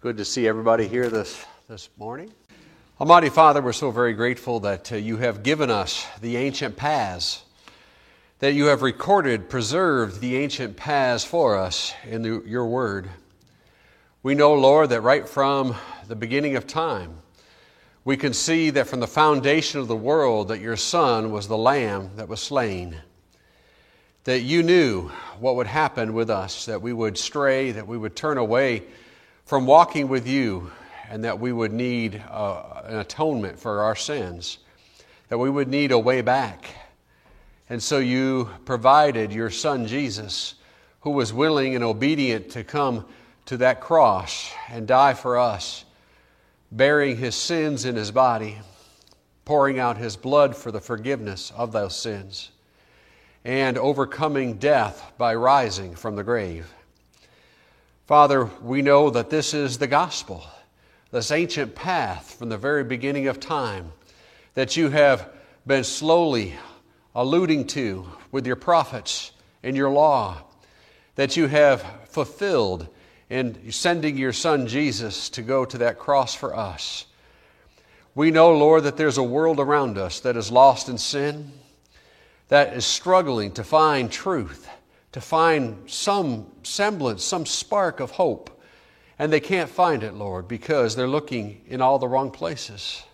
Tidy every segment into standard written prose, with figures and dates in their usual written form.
Good to see everybody here this morning. Almighty Father, we're so very grateful that you have given us the ancient paths, that you have recorded, preserved the ancient paths for us in your word. We know, Lord, that right from the beginning of time, we can see that from the foundation of the world that your Son was the Lamb that was slain, that you knew what would happen with us, that we would stray, that we would turn away from walking with you, and that we would need an atonement for our sins, that we would need a way back. And so you provided your Son Jesus, who was willing and obedient to come to that cross and die for us, bearing his sins in his body, pouring out his blood for the forgiveness of those sins, and overcoming death by rising from the grave. Father, we know that this is the gospel, this ancient path from the very beginning of time that you have been slowly alluding to with your prophets and your law, that you have fulfilled in sending your Son Jesus to go to that cross for us. We know, Lord, that there's a world around us that is lost in sin, that is struggling to find truth, to find some semblance, some spark of hope. And they can't find it, Lord, because they're looking in all the wrong places.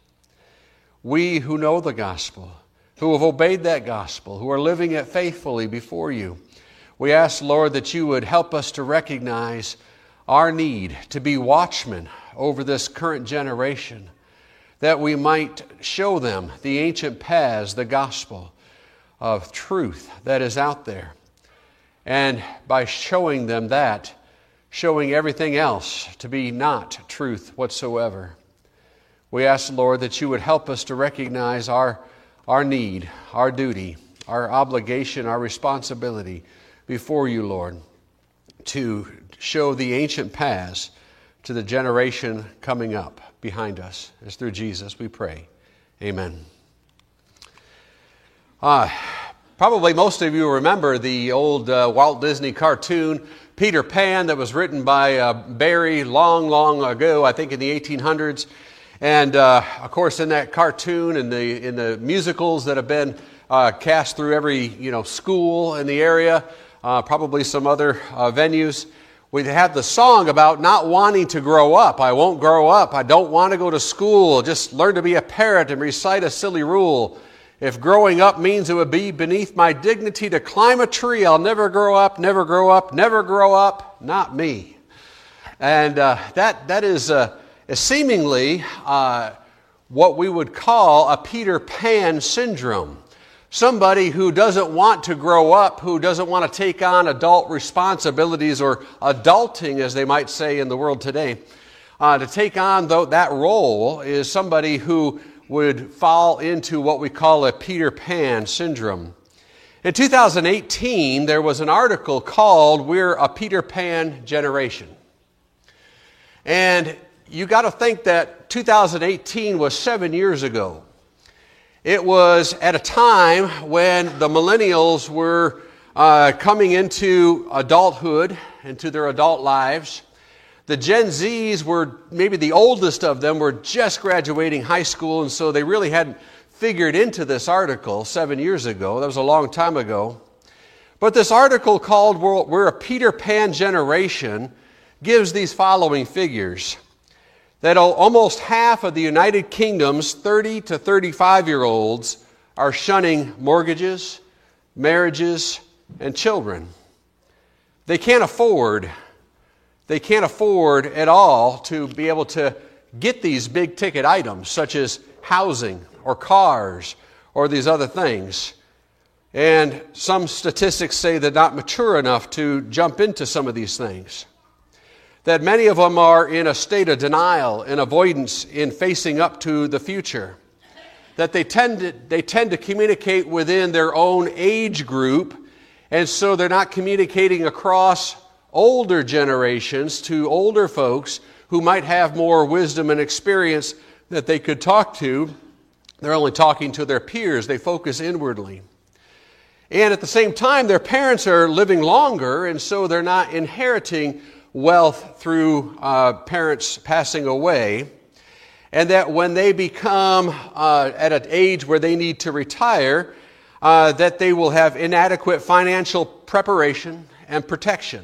We who know the gospel, who have obeyed that gospel, who are living it faithfully before you, we ask, Lord, that you would help us to recognize our need to be watchmen over this current generation, that we might show them the ancient paths, the gospel of truth that is out there. And by showing them that, showing everything else to be not truth whatsoever. We ask, Lord, that you would help us to recognize our need, our duty, our obligation, our responsibility before you, Lord, to show the ancient paths to the generation coming up behind us. It's through Jesus we pray. Amen. Probably most of you remember the old Walt Disney cartoon, Peter Pan, that was written by Barry long ago, I think in the 1800s. And of course, in that cartoon and in the musicals that have been cast through every school in the area, probably some other venues, we had the song about not wanting to grow up. I won't grow up. I don't want to go to school. Just learn to be a parrot and recite a silly rule. If growing up means it would be beneath my dignity to climb a tree, I'll never grow up, never grow up, never grow up, not me. And that is seemingly what we would call a Peter Pan syndrome. Somebody who doesn't want to grow up, who doesn't want to take on adult responsibilities, or adulting, as they might say in the world today. To take on that role is somebody who would fall into what we call a Peter Pan syndrome. In 2018, there was an article called "We're a Peter Pan Generation." And you got to think that 2018 was 7 years ago. It was at a time when the millennials were coming into adulthood, into their adult lives. The Gen Zs were, maybe the oldest of them, were just graduating high school, and so they really hadn't figured into this article 7 years ago. That was a long time ago. But this article called "We're a Peter Pan Generation" gives these following figures. That almost half of the United Kingdom's 30 to 35-year-olds are shunning mortgages, marriages, and children. They can't afford at all to be able to get these big ticket items such as housing or cars or these other things. And some statistics say they're not mature enough to jump into some of these things. That many of them are in a state of denial and avoidance in facing up to the future. That they tend to communicate within their own age group, and so they're not communicating across older generations to older folks who might have more wisdom and experience that they could talk to. They're only talking to their peers. They focus inwardly. And at the same time, their parents are living longer, and so they're not inheriting wealth through parents passing away, and that when they become at an age where they need to retire, that they will have inadequate financial preparation and protection.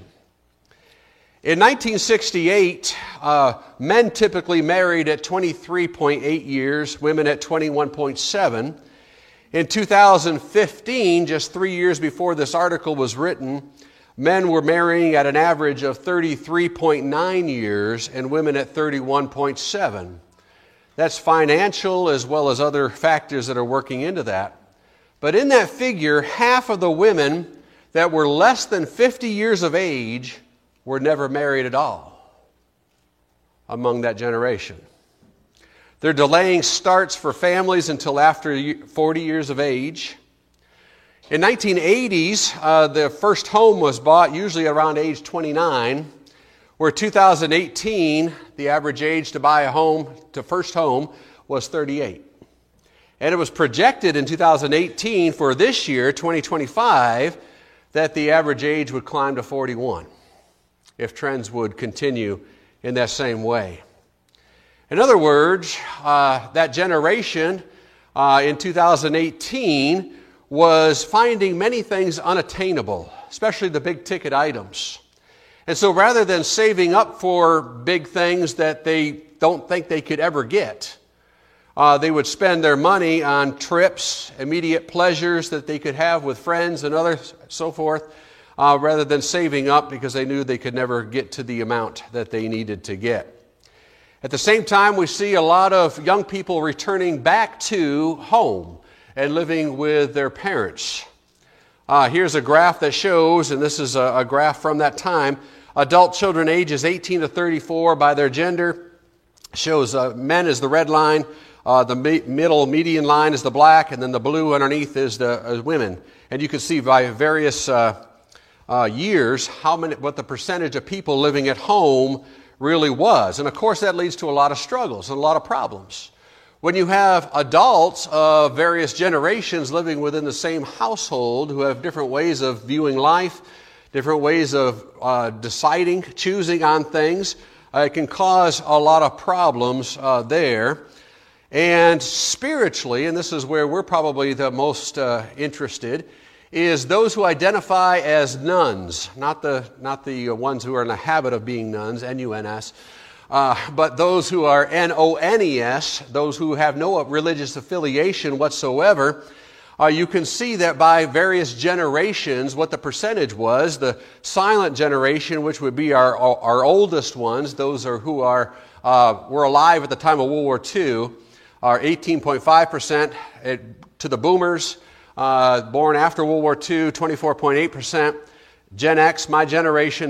In 1968, men typically married at 23.8 years, women at 21.7. In 2015, just 3 years before this article was written, men were marrying at an average of 33.9 years and women at 31.7. That's financial as well as other factors that are working into that. But in that figure, half of the women that were less than 50 years of age were never married at all among that generation. They're delaying starts for families until after 40 years of age. In 1980s, the first home was bought usually around age 29, where 2018, the average age to buy a home, to first home, was 38. And it was projected in 2018 for this year, 2025, that the average age would climb to 41 if trends would continue in that same way. In other words, that generation in 2018 was finding many things unattainable, especially the big ticket items. And so rather than saving up for big things that they don't think they could ever get, they would spend their money on trips, immediate pleasures that they could have with friends and others, so forth, rather than saving up because they knew they could never get to the amount that they needed to get. At the same time, we see a lot of young people returning back to home and living with their parents. Here's a graph that shows, and this is a graph from that time, adult children ages 18 to 34 by their gender. Shows men is the red line, the middle median line is the black, and then the blue underneath is the women. And you can see by various years what the percentage of people living at home really was. And of course that leads to a lot of struggles and a lot of problems. When you have adults of various generations living within the same household who have different ways of viewing life, different ways of choosing on things, it can cause a lot of problems there. And spiritually, and this is where we're probably the most interested, is those who identify as nuns, not the ones who are in the habit of being nuns, N-U-N-S, but those who are N-O-N-E-S, those who have no religious affiliation whatsoever. You can see that by various generations what the percentage was. The silent generation, which would be our oldest ones, those are who were alive at the time of World War II, are 18.5%. To the boomers, born after World War II, 24.8%. Gen X, my generation,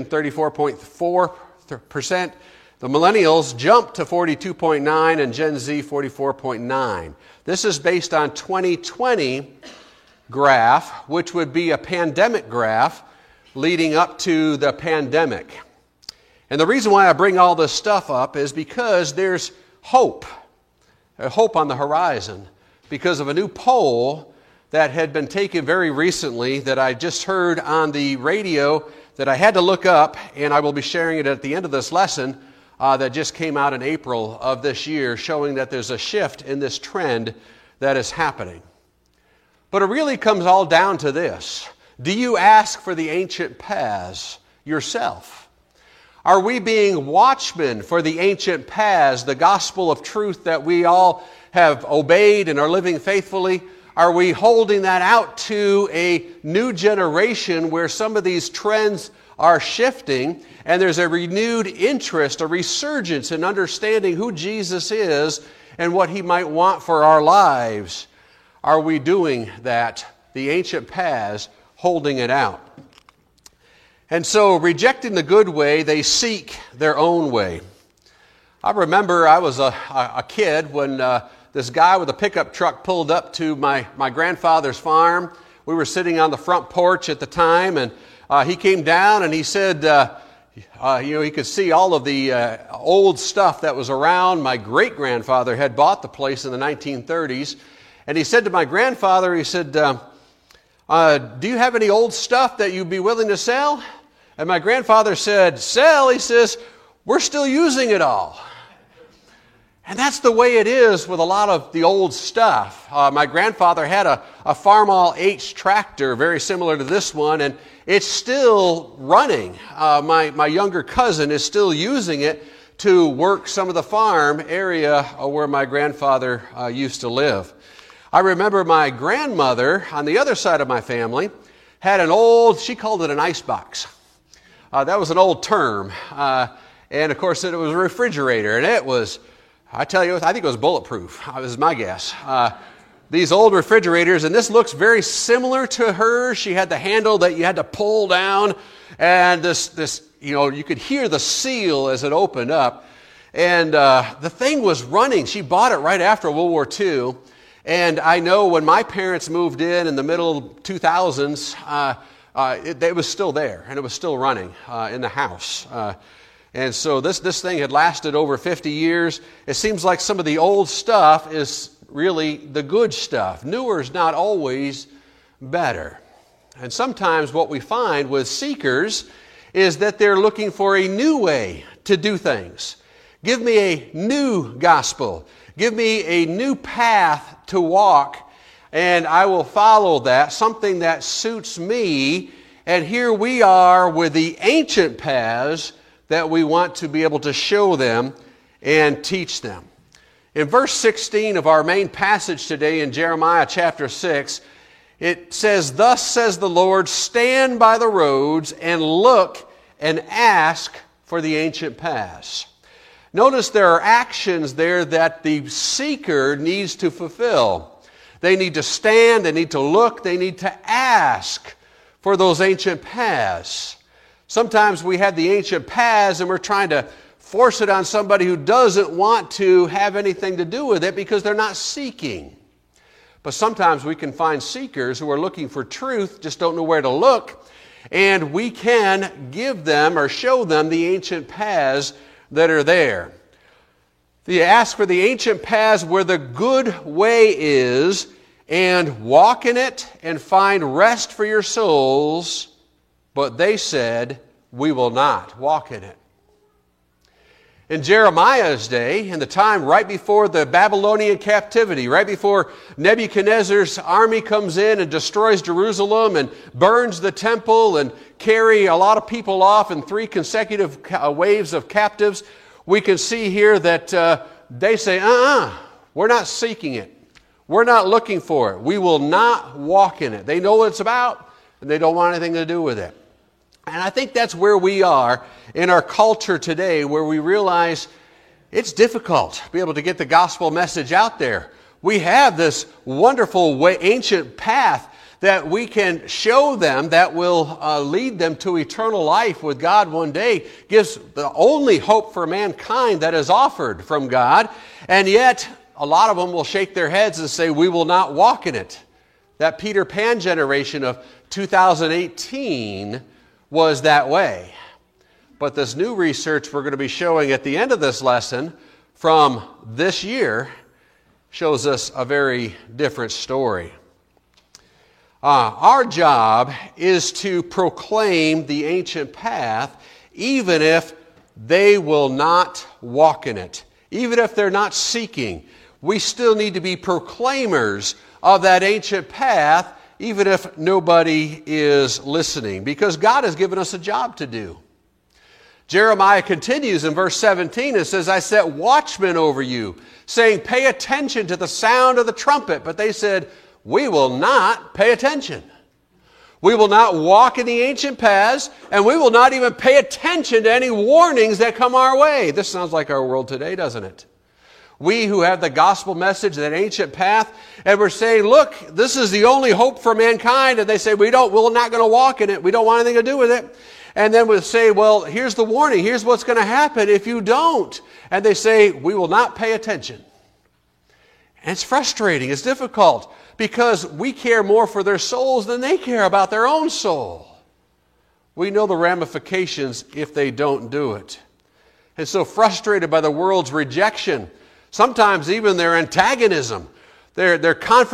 34.4%. The millennials jumped to 42.9% and Gen Z 44.9%. This is based on 2020 graph, which would be a pandemic graph leading up to the pandemic. And the reason why I bring all this stuff up is because there's hope on the horizon because of a new poll that had been taken very recently that I just heard on the radio that I had to look up, and I will be sharing it at the end of this lesson, that just came out in April of this year, showing that there's a shift in this trend that is happening. But it really comes all down to this. Do you ask for the ancient paths yourself? Are we being watchmen for the ancient paths, the gospel of truth that we all have obeyed and are living faithfully? Are we holding that out to a new generation where some of these trends are shifting and there's a renewed interest, a resurgence in understanding who Jesus is and what He might want for our lives? Are we doing that, the ancient paths, holding it out? And so, rejecting the good way, they seek their own way. I remember I was a kid when this guy with a pickup truck pulled up to my grandfather's farm. We were sitting on the front porch at the time, and he came down and he said, he could see all of the old stuff that was around. My great-grandfather had bought the place in the 1930s. And he said to my grandfather, he said, do you have any old stuff that you'd be willing to sell? And my grandfather said, "Sell," he says, "we're still using it all." And that's the way it is with a lot of the old stuff. My grandfather had a Farmall H tractor, very similar to this one, and it's still running. My younger cousin is still using it to work some of the farm area where my grandfather used to live. I remember my grandmother, on the other side of my family, had an old, she called it an icebox. That was an old term. And of course, it was a refrigerator, and it was, I tell you, I think it was bulletproof. That was my guess. These old refrigerators, and this looks very similar to hers. She had the handle that you had to pull down, and this, you could hear the seal as it opened up. And the thing was running. She bought it right after World War II. And I know when my parents moved in the middle 2000s, it was still there, and it was still running in the house. And so this thing had lasted over 50 years. It seems like some of the old stuff is really the good stuff. Newer is not always better. And sometimes what we find with seekers is that they're looking for a new way to do things. Give me a new gospel. Give me a new path to walk, and I will follow that, something that suits me. And here we are with the ancient paths that we want to be able to show them and teach them. In verse 16 of our main passage today in Jeremiah chapter 6, it says, "Thus says the Lord, stand by the roads and look and ask for the ancient paths." Notice there are actions there that the seeker needs to fulfill. They need to stand, they need to look, they need to ask for those ancient paths. Sometimes we have the ancient paths and we're trying to force it on somebody who doesn't want to have anything to do with it because they're not seeking. But sometimes we can find seekers who are looking for truth, just don't know where to look, and we can give them or show them the ancient paths that are there. You ask for the ancient paths where the good way is, and walk in it and find rest for your souls. But they said, "We will not walk in it." In Jeremiah's day, in the time right before the Babylonian captivity, right before Nebuchadnezzar's army comes in and destroys Jerusalem and burns the temple and carry a lot of people off in 3 consecutive waves of captives, we can see here that they say, we're not seeking it. We're not looking for it. We will not walk in it. They know what it's about, and they don't want anything to do with it. And I think that's where we are in our culture today, where we realize it's difficult to be able to get the gospel message out there. We have this wonderful ancient path that we can show them that will lead them to eternal life with God one day. Gives the only hope for mankind that is offered from God. And yet, a lot of them will shake their heads and say, "We will not walk in it." That Peter Pan generation of 2018 was that way. But this new research we're going to be showing at the end of this lesson from this year shows us a very different story. Our job is to proclaim the ancient path, even if they will not walk in it. Even if they're not seeking, we still need to be proclaimers of that ancient path, even if nobody is listening, because God has given us a job to do. Jeremiah continues in verse 17 and says, "I set watchmen over you, saying, pay attention to the sound of the trumpet." But they said, "We will not pay attention. We will not walk in the ancient paths, and we will not even pay attention to any warnings that come our way." This sounds like our world today, doesn't it? We who have the gospel message, that ancient path, and we're saying, look, this is the only hope for mankind, and they say, we're not going to walk in it. We don't want anything to do with it. And then we'll say, well, here's the warning. Here's what's going to happen if you don't. And they say, we will not pay attention. And it's frustrating. It's difficult because we care more for their souls than they care about their own soul. We know the ramifications if they don't do it. And so frustrated by the world's rejection, sometimes even their antagonism, their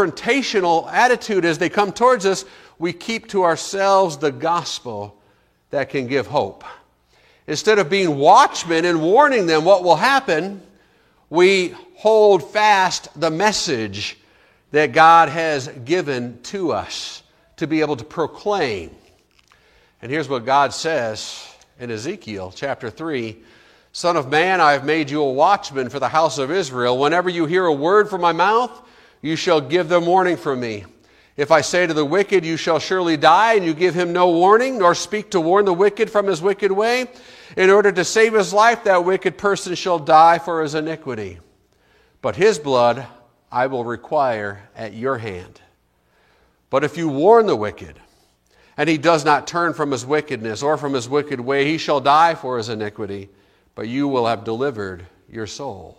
confrontational attitude as they come towards us, we keep to ourselves the gospel that can give hope. Instead of being watchmen and warning them what will happen, we hold fast the message that God has given to us to be able to proclaim. And here's what God says in Ezekiel chapter 3. Son of man, I have made you a watchman for the house of Israel. Whenever you hear a word from my mouth, you shall give them warning from me. If I say to the wicked, you shall surely die, and you give him no warning, nor speak to warn the wicked from his wicked way, in order to save his life, that wicked person shall die for his iniquity. But his blood I will require at your hand. But if you warn the wicked, and he does not turn from his wickedness or from his wicked way, he shall die for his iniquity, but you will have delivered your soul.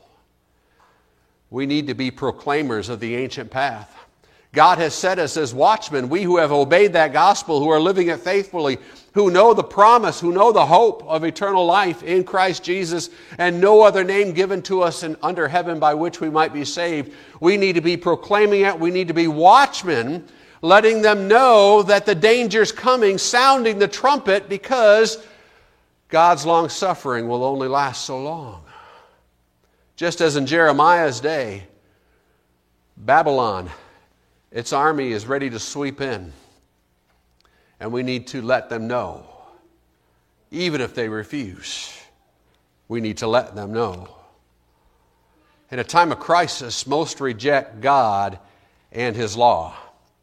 We need to be proclaimers of the ancient path. God has set us as watchmen, we who have obeyed that gospel, who are living it faithfully, who know the promise, who know the hope of eternal life in Christ Jesus, and no other name given to us under heaven by which we might be saved. We need to be proclaiming it. We need to be watchmen, letting them know that the danger's coming, sounding the trumpet, because God's long suffering will only last so long. Just as in Jeremiah's day, Babylon, its army is ready to sweep in. And we need to let them know. Even if they refuse, we need to let them know. In a time of crisis, most reject God and His law.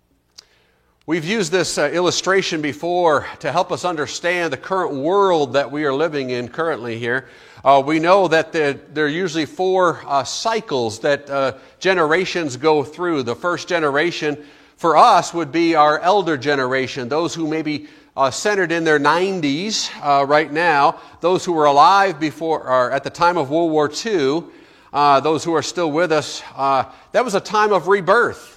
We've used this illustration before to help us understand the current world that we are living in currently here. We know that there are usually four cycles that generations go through. The first generation for us would be our elder generation, those who may be centered in their 90s right now, those who were alive before or at the time of World War II, those who are still with us. That was a time of rebirth.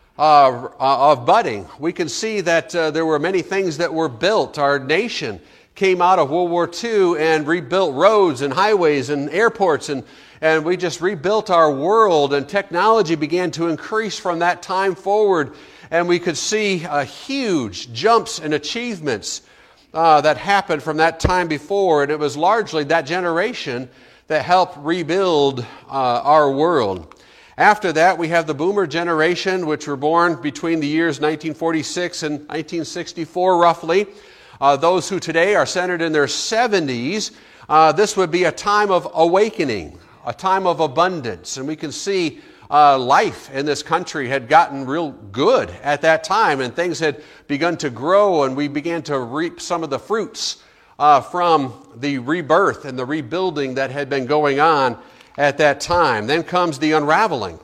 Of budding. We can see that there were many things that were built. Our nation came out of World War II and rebuilt roads and highways and airports, and we just rebuilt our world, and technology began to increase from that time forward, and we could see huge jumps and achievements that happened from that time before, and it was largely that generation that helped rebuild our world. After that, we have the boomer generation, which were born between the years 1946 and 1964, roughly. Those who today are centered in their 70s, this would be a time of awakening, a time of abundance. And we can see life in this country had gotten real good at that time, and things had begun to grow, and we began to reap some of the fruits from the rebirth and the rebuilding that had been going on at that time. Then comes the unraveling,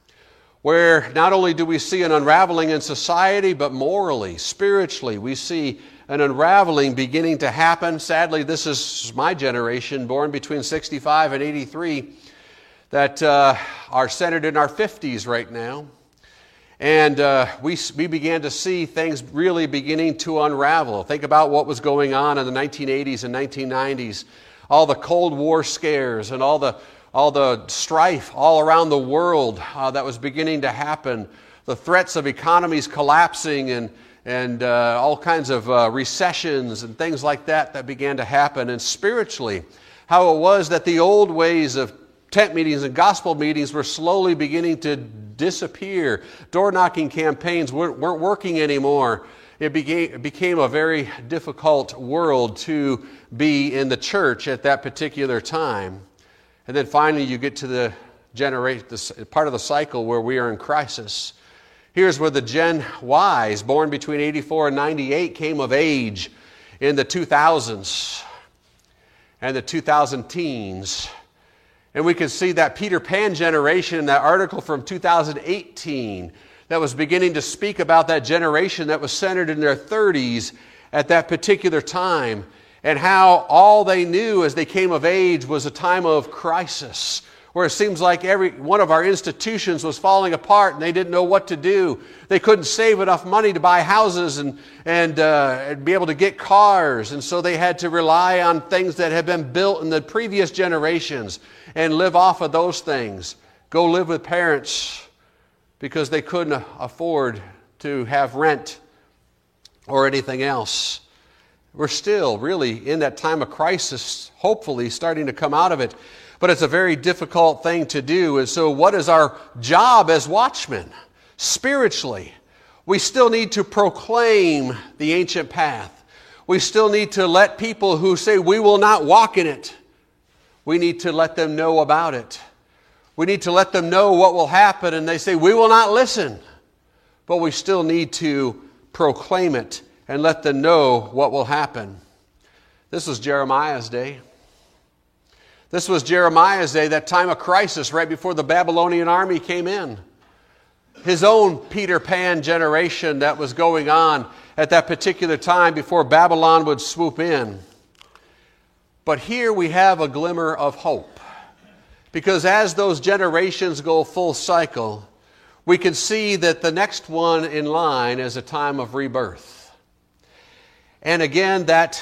where not only do we see an unraveling in society, but morally, spiritually, we see an unraveling beginning to happen. Sadly, this is my generation, born between 65 and 83, that are centered in our 50s right now. And we began to see things really beginning to unravel. Think about what was going on in the 1980s and 1990s. All the Cold War scares and all the strife all around the world that was beginning to happen, the threats of economies collapsing and all kinds of recessions and things like that began to happen. And spiritually, how it was that the old ways of tent meetings and gospel meetings were slowly beginning to disappear. Door-knocking campaigns weren't working anymore. It became a very difficult world to be in the church at that particular time. And then finally you get to the part of the cycle where we are in crisis. Here's where the Gen Ys, born between 84 and 98, came of age in the 2000s and the 2000 teens. And we can see that Peter Pan generation in that article from 2018 that was beginning to speak about that generation that was centered in their 30s at that particular time, and how all they knew as they came of age was a time of crisis, where it seems like every one of our institutions was falling apart and they didn't know what to do. They couldn't save enough money to buy houses and be able to get cars, and so they had to rely on things that had been built in the previous generations and live off of those things. Go live with parents because they couldn't afford to have rent or anything else. We're still really in that time of crisis, hopefully starting to come out of it. But it's a very difficult thing to do. And so what is our job as watchmen? Spiritually, we still need to proclaim the ancient path. We still need to let people who say we will not walk in it, we need to let them know about it. We need to let them know what will happen, and they say we will not listen. But we still need to proclaim it and let them know what will happen. This was Jeremiah's day. This was Jeremiah's day, that time of crisis right before the Babylonian army came in. His own Peter Pan generation that was going on at that particular time before Babylon would swoop in. But here we have a glimmer of hope. Because as those generations go full cycle, we can see that the next one in line is a time of rebirth. And again, that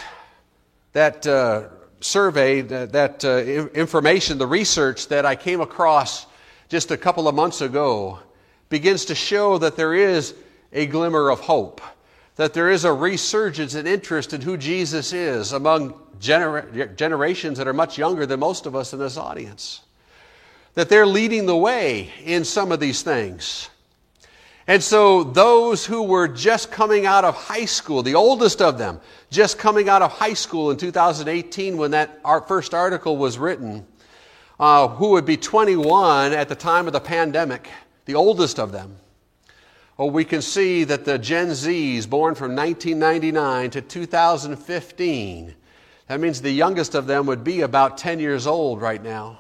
survey, that information, the research that I came across just a couple of months ago begins to show that there is a glimmer of hope, that there is a resurgence and interest in who Jesus is among generations that are much younger than most of us in this audience, that they're leading the way in some of these things. And so those who were just coming out of high school, the oldest of them, just coming out of high school in 2018 when our first article was written, who would be 21 at the time of the pandemic, the oldest of them. Well, we can see that the Gen Zs born from 1999 to 2015, that means the youngest of them would be about 10 years old right now,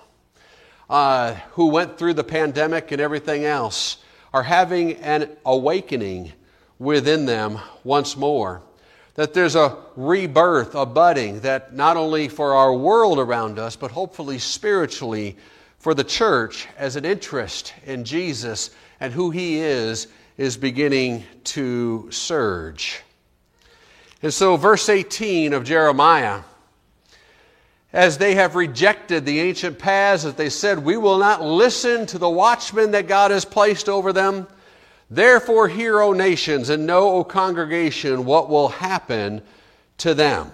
who went through the pandemic and everything else, are having an awakening within them once more. That there's a rebirth, a budding, that not only for our world around us, but hopefully spiritually for the church as an interest in Jesus and who He is beginning to surge. And so verse 18 of Jeremiah, as they have rejected the ancient paths, as they said, we will not listen to the watchmen that God has placed over them. Therefore hear, O nations, and know, O congregation, what will happen to them.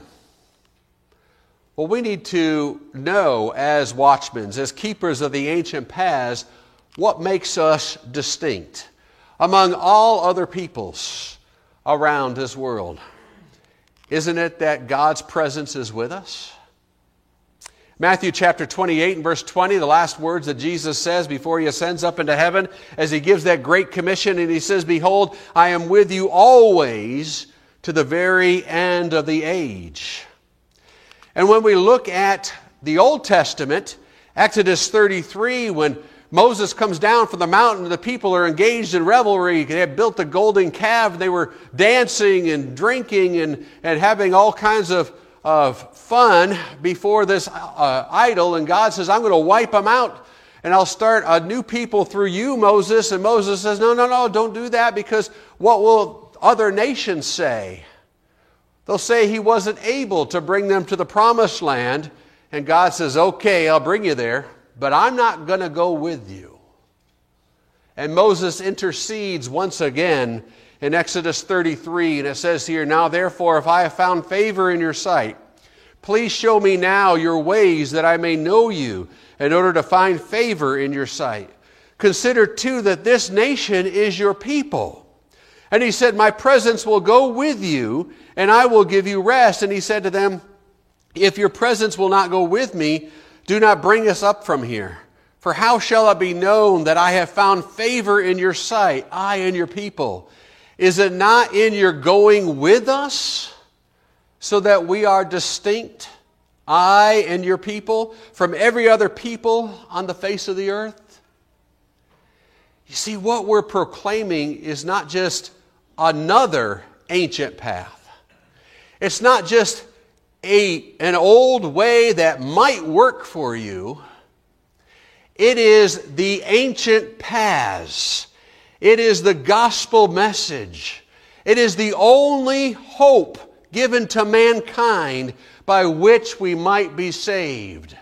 Well, we need to know as watchmen, as keepers of the ancient paths, what makes us distinct among all other peoples around this world. Isn't it that God's presence is with us? Matthew chapter 28 and verse 20, the last words that Jesus says before He ascends up into heaven, as He gives that great commission, and He says, behold, I am with you always to the very end of the age. And when we look at the Old Testament, Exodus 33, when Moses comes down from the mountain, the people are engaged in revelry. They had built the golden calf. They were dancing and drinking and having all kinds of fun before this idol. And God says, I'm going to wipe them out and I'll start a new people through you, Moses. And Moses says, no, don't do that, because what will other nations say? They'll say he wasn't able to bring them to the promised land. And God says, okay, I'll bring you there, but I'm not going to go with you. And Moses intercedes once again in Exodus 33, and it says here, now therefore, if I have found favor in your sight, please show me now your ways that I may know you, in order to find favor in your sight. Consider too that this nation is your people. And he said, my presence will go with you, and I will give you rest. And he said to them, if your presence will not go with me, do not bring us up from here. For how shall it be known that I have found favor in your sight, I and your people? Is it not in your going with us, so that we are distinct, I and your people, from every other people on the face of the earth? You see, what we're proclaiming is not just another ancient path. It's not just an old way that might work for you. It is the ancient paths. It is the gospel message. It is the only hope given to mankind by which we might be saved.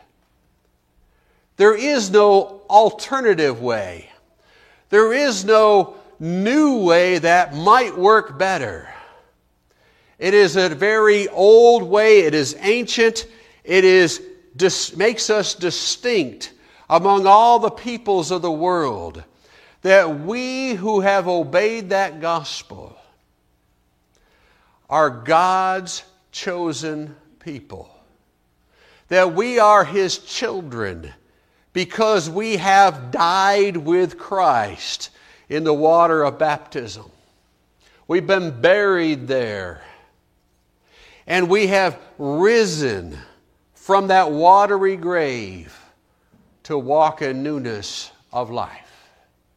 There is no alternative way. There is no new way that might work better. It is a very old way. It is ancient. It makes us distinct among all the peoples of the world, that we who have obeyed that gospel are God's chosen people. That we are His children because we have died with Christ in the water of baptism. We've been buried there. And we have risen from that watery grave to walk in newness of life.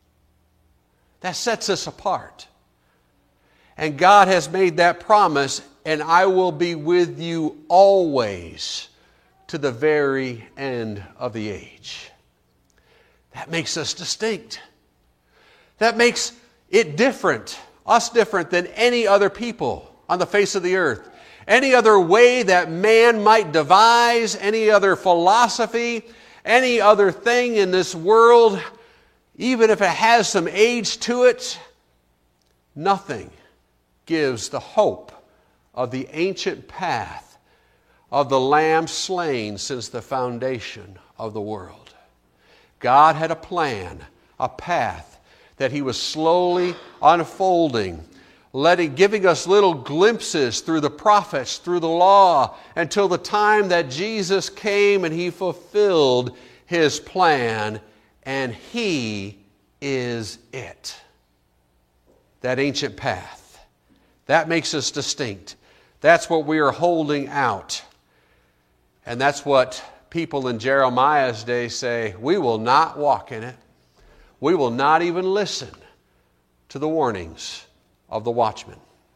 That sets us apart. And God has made that promise, and I will be with you always to the very end of the age. That makes us distinct. That makes it different, us different than any other people on the face of the earth. Any other way that man might devise, any other philosophy, any other thing in this world, even if it has some age to it, nothing gives the hope of the ancient path of the Lamb slain since the foundation of the world. God had a plan, a path that He was slowly unfolding, giving us little glimpses through the prophets, through the law, until the time that Jesus came and He fulfilled His plan, and He is it. That ancient path. That makes us distinct. That's what we are holding out. And that's what people in Jeremiah's day say, we will not walk in it. We will not even listen to the warnings of the watchman.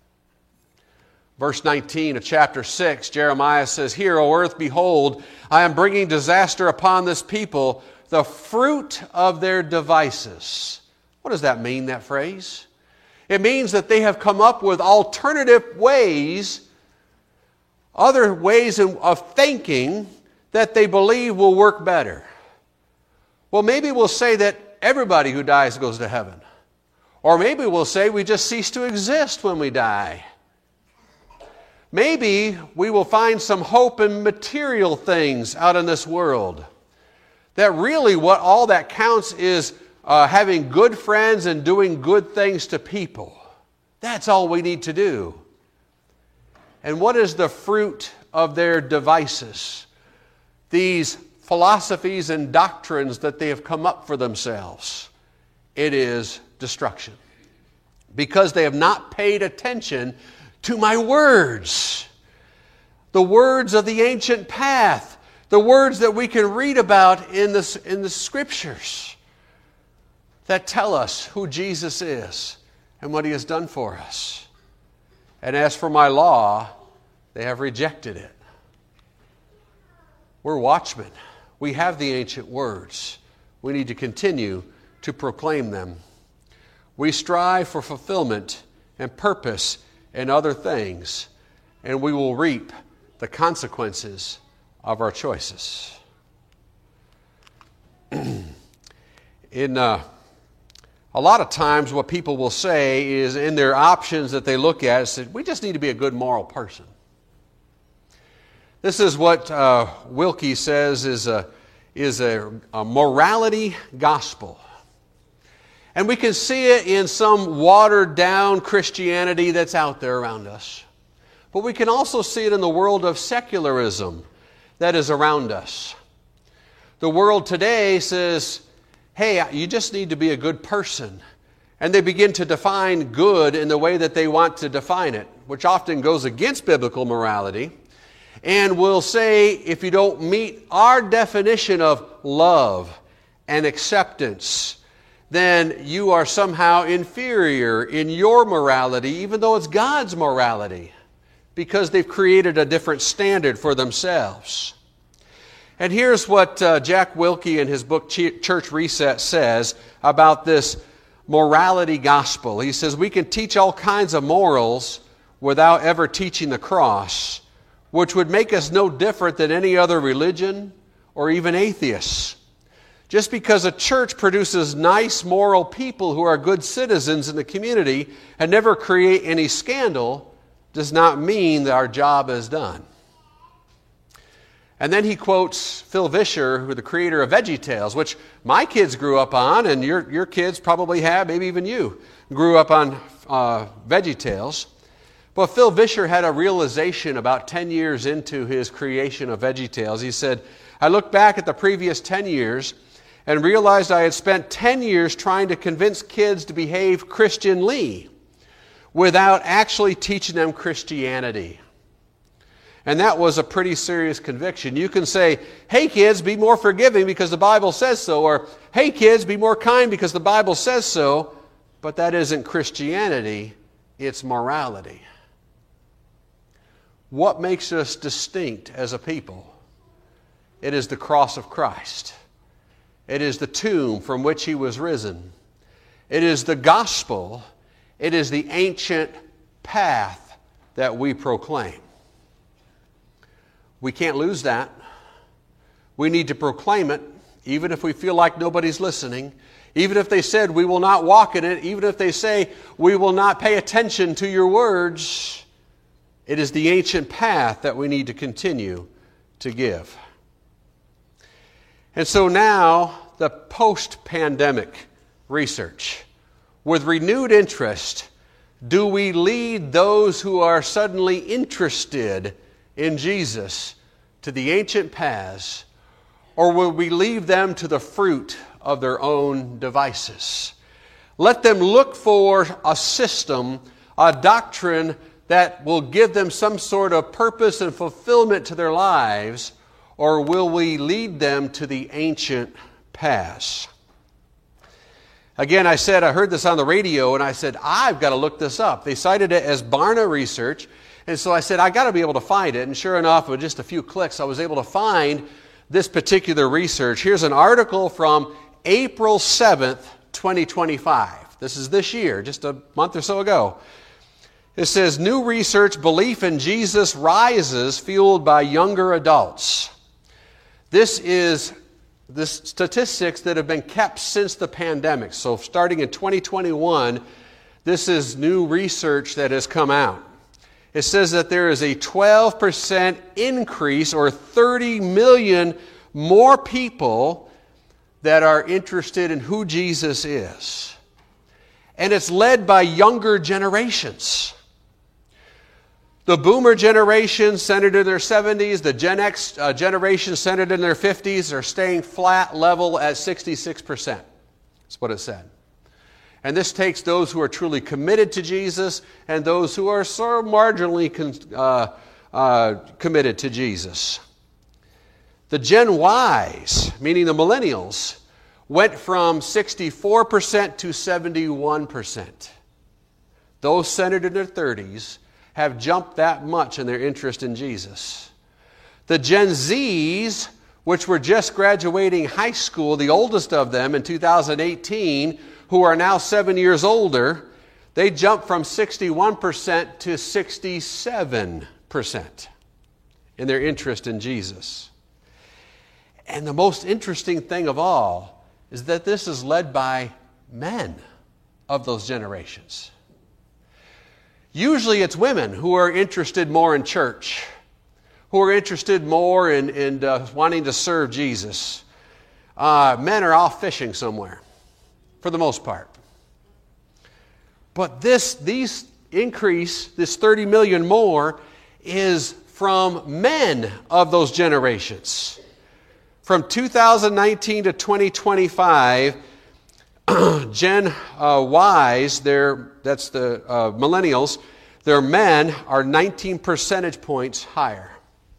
Verse 19 of chapter 6, Jeremiah says, "Hear, O earth, behold, I am bringing disaster upon this people, the fruit of their devices." What does that mean, that phrase? It means that they have come up with alternative ways, other ways of thinking that they believe will work better. Well, maybe we'll say that everybody who dies goes to heaven. Or maybe we'll say we just cease to exist when we die. Maybe we will find some hope in material things out in this world. That really what all that counts is having good friends and doing good things to people. That's all we need to do. And what is the fruit of their devices? These philosophies and doctrines that they have come up for themselves. It is destruction. Because they have not paid attention to my words. The words of the ancient path. The words that we can read about in the Scriptures. That tell us who Jesus is and what He has done for us. And as for my law, they have rejected it. We're watchmen. We have the ancient words. We need to continue to proclaim them. We strive for fulfillment and purpose in other things, and we will reap the consequences of our choices. A lot of times what people will say is in their options that they look at is that we just need to be a good moral person. This is what Wilkie says is a morality gospel. And we can see it in some watered down Christianity that's out there around us. But we can also see it in the world of secularism that is around us. The world today says, hey, you just need to be a good person. And they begin to define good in the way that they want to define it, which often goes against biblical morality. And will say, if you don't meet our definition of love and acceptance, then you are somehow inferior in your morality, even though it's God's morality, because they've created a different standard for themselves. And here's what Jack Wilkie in his book Church Reset says about this morality gospel. He says, we can teach all kinds of morals without ever teaching the cross, which would make us no different than any other religion or even atheists. Just because a church produces nice moral people who are good citizens in the community and never create any scandal does not mean that our job is done. And then he quotes Phil Vischer, who is the creator of VeggieTales, which my kids grew up on, and your kids probably have, maybe even you grew up on VeggieTales. But Phil Vischer had a realization about 10 years into his creation of VeggieTales. He said, I looked back at the previous 10 years and realized I had spent 10 years trying to convince kids to behave Christianly without actually teaching them Christianity. And that was a pretty serious conviction. You can say, hey kids, be more forgiving because the Bible says so, or hey kids, be more kind because the Bible says so, but that isn't Christianity, it's morality. What makes us distinct as a people? It is the cross of Christ. It is the tomb from which He was risen. It is the gospel. It is the ancient path that we proclaim. We can't lose that. We need to proclaim it, even if we feel like nobody's listening, even if they said we will not walk in it, even if they say we will not pay attention to your words. It is the ancient path that we need to continue to give. And so now, the post-pandemic research. With renewed interest, do we lead those who are suddenly interested in Jesus to the ancient paths, or will we leave them to the fruit of their own devices? Let them look for a system, a doctrine that will give them some sort of purpose and fulfillment to their lives, or will we lead them to the ancient paths? Again, I heard this on the radio, and I said, I've got to look this up. They cited it as Barna Research, and so I said, I've got to be able to find it. And sure enough, with just a few clicks, I was able to find this particular research. Here's an article from April 7th, 2025. This is this year, just a month or so ago. It says, new research, belief in Jesus rises fueled by younger adults. This is the statistics that have been kept since the pandemic. So starting in 2021, this is new research that has come out. It says that there is a 12% increase, or 30 million more people that are interested in who Jesus is. And it's led by younger generations. The boomer generation, centered in their 70s, the Gen X generation, centered in their 50s, are staying flat level at 66%. That's what it said. And this takes those who are truly committed to Jesus and those who are so marginally committed to Jesus. The Gen Ys, meaning the millennials, went from 64% to 71%. Those centered in their 30s have jumped that much in their interest in Jesus. The Gen Zs, which were just graduating high school, the oldest of them in 2018, who are now 7 years older, they jumped from 61% to 67% in their interest in Jesus. And the most interesting thing of all is that this is led by men of those generations. Usually it's women who are interested more in church, who are interested more in wanting to serve Jesus. Men are off fishing somewhere, for the most part. But this 30 million more, is from men of those generations. From 2019 to 2025, Gen Ys, that's the millennials, their men are 19 percentage points higher.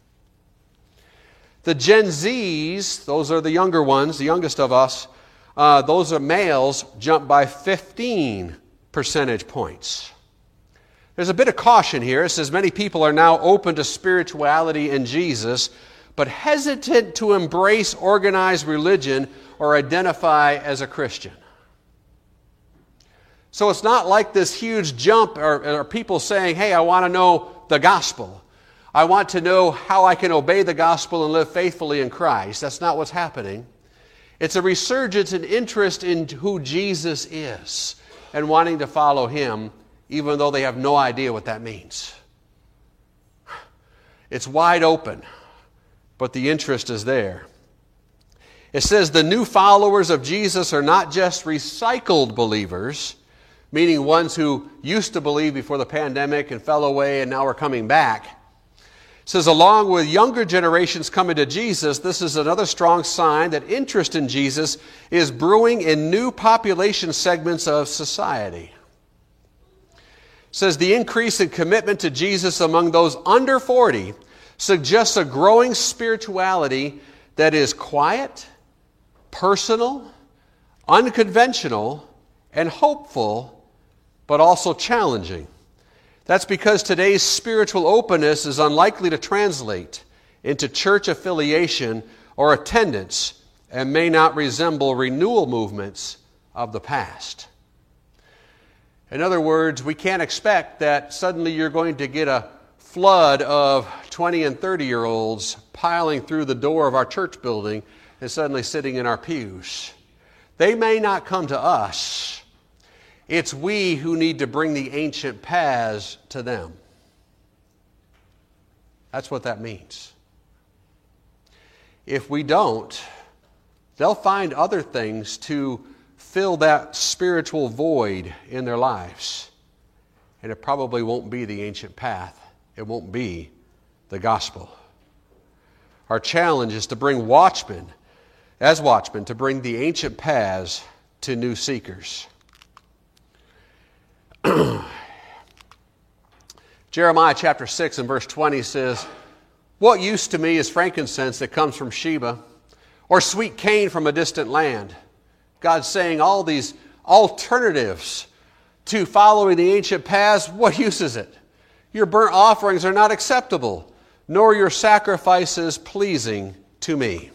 The Gen Zs, those are the younger ones, the youngest of us, those are males, jump by 15 percentage points. There's a bit of caution here. It says many people are now open to spirituality in Jesus, but hesitant to embrace organized religion or identify as a Christian. So it's not like this huge jump or people saying, hey, I want to know the gospel. I want to know how I can obey the gospel and live faithfully in Christ. That's not what's happening. It's a resurgence in interest in who Jesus is and wanting to follow Him, even though they have no idea what that means. It's wide open, but the interest is there. It says the new followers of Jesus are not just recycled believers, meaning ones who used to believe before the pandemic and fell away and now are coming back. It says along with younger generations coming to Jesus, this is another strong sign that interest in Jesus is brewing in new population segments of society. It says the increase in commitment to Jesus among those under 40 suggests a growing spirituality that is quiet, personal, unconventional, and hopeful, but also challenging. That's because today's spiritual openness is unlikely to translate into church affiliation or attendance and may not resemble renewal movements of the past. In other words, we can't expect that suddenly you're going to get a flood of 20 and 30-year-olds piling through the door of our church building and suddenly sitting in our pews. They may not come to us. It's we who need to bring the ancient paths to them. That's what that means. If we don't, they'll find other things to fill that spiritual void in their lives. And it probably won't be the ancient path. It won't be the gospel. Our challenge is to bring watchmen, to bring the ancient paths to new seekers. Jeremiah chapter 6 and verse 20 says, "What use to me is frankincense that comes from Sheba, or sweet cane from a distant land?" God's saying all these alternatives to following the ancient paths, what use is it? Your burnt offerings are not acceptable, nor your sacrifices pleasing to me.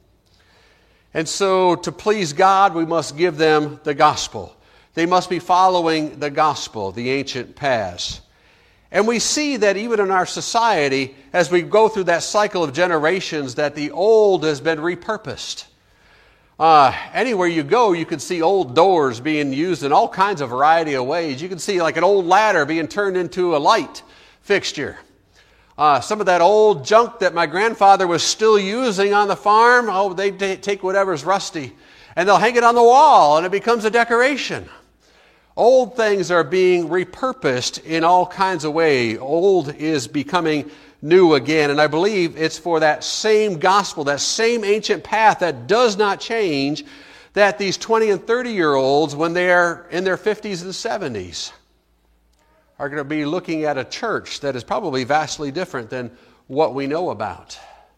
And so to please God, we must give them the gospel. They must be following the gospel, the ancient paths. And we see that even in our society, as we go through that cycle of generations, that the old has been repurposed. Anywhere you go, you can see old doors being used in all kinds of variety of ways. You can see like an old ladder being turned into a light fixture. Some of that old junk that my grandfather was still using on the farm, they take whatever's rusty and they'll hang it on the wall and it becomes a decoration. Old things are being repurposed in all kinds of ways. Old is becoming new again. And I believe it's for that same gospel, that same ancient path that does not change, that these 20 and 30-year-olds, when they're in their 50s and 70s, are going to be looking at a church that is probably vastly different than what we know about.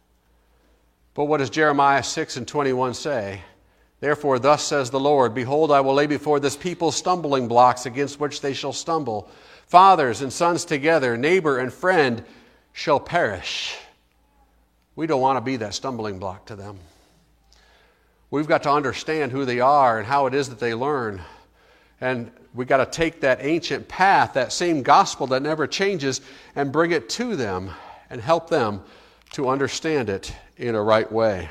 But what does Jeremiah 6 and 21 say? "Therefore, thus says the Lord, behold, I will lay before this people stumbling blocks against which they shall stumble. Fathers and sons together, neighbor and friend shall perish." We don't want to be that stumbling block to them. We've got to understand who they are and how it is that they learn. And we've got to take that ancient path, that same gospel that never changes, and bring it to them and help them to understand it in a right way.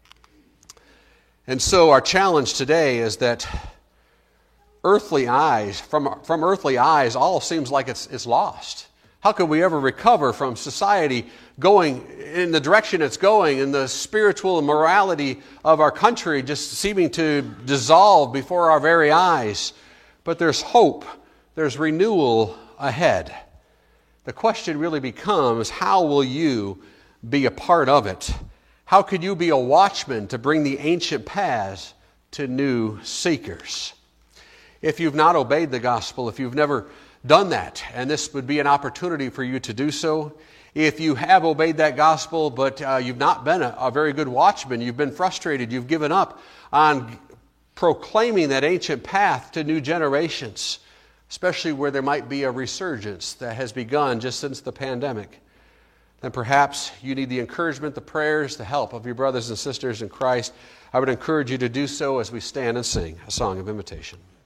And so our challenge today is that earthly eyes, from earthly eyes, all seems like it's lost. How could we ever recover from society going in the direction it's going, and the spiritual morality of our country just seeming to dissolve before our very eyes? But there's hope, there's renewal ahead. The question really becomes, how will you be a part of it? How could you be a watchman to bring the ancient paths to new seekers? If you've not obeyed the gospel, if you've never done that, and this would be an opportunity for you to do so. If you have obeyed that gospel, but you've not been a very good watchman, you've been frustrated, you've given up on proclaiming that ancient path to new generations, especially where there might be a resurgence that has begun just since the pandemic, then perhaps you need the encouragement, the prayers, the help of your brothers and sisters in Christ. I would encourage you to do so as we stand and sing a song of invitation.